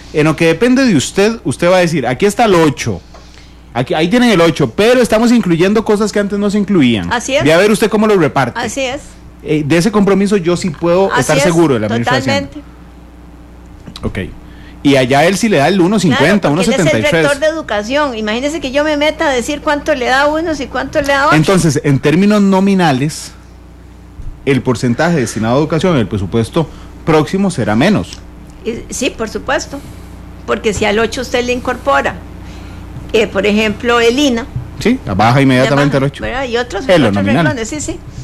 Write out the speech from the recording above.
En lo que depende de usted, usted va a decir, aquí está el 8. Ahí tienen el 8, pero estamos incluyendo cosas que antes no se incluían. Así es. Ve a ver usted cómo lo reparte. Así es. De ese compromiso yo sí puedo estar seguro de la administración. Totalmente. Ok. Y allá él sí le da el 1.50, claro, 1.73. Él es el rector de educación. Imagínese que yo me meta a decir cuánto le da a unos y cuánto le da a otros. Entonces, en términos nominales, el porcentaje destinado a educación en el presupuesto próximo será menos. Sí, por supuesto. Porque si al 8 usted le incorpora, por ejemplo, el INA. Sí, baja inmediatamente al 8. ¿verdad? Y otros renglones, sí.